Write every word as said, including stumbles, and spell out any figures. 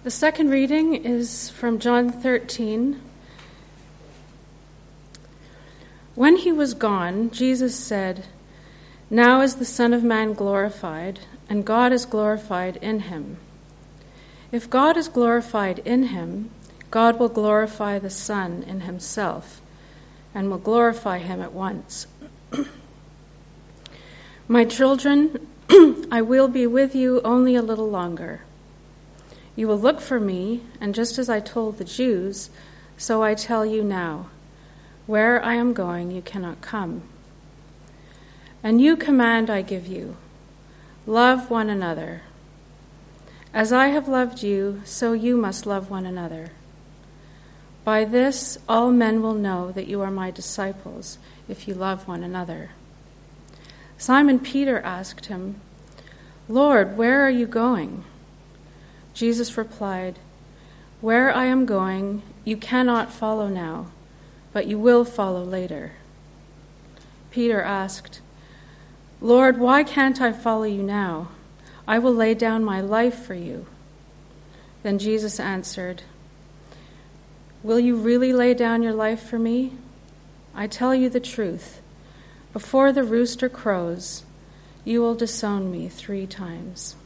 The second reading is from John thirteen. When he was gone, Jesus said, "Now is the Son of Man glorified, and God is glorified in him. If God is glorified in him, God will glorify the Son in himself, and will glorify him at once. My children, I will be with you only a little longer. You will look for me, and just as I told the Jews, so I tell you now, where I am going you cannot come. A new command I give you, love one another. As I have loved you, so you must love one another. By this all men will know that you are my disciples, if you love one another." Simon Peter asked him, "Lord, where are you going?" Jesus replied, "Where I am going, you cannot follow now, but you will follow later." Peter asked, "Lord, why can't I follow you now? I will lay down my life for you." Then Jesus answered, "Will you really lay down your life for me? I tell you the truth. Before the rooster crows, you will disown me three times."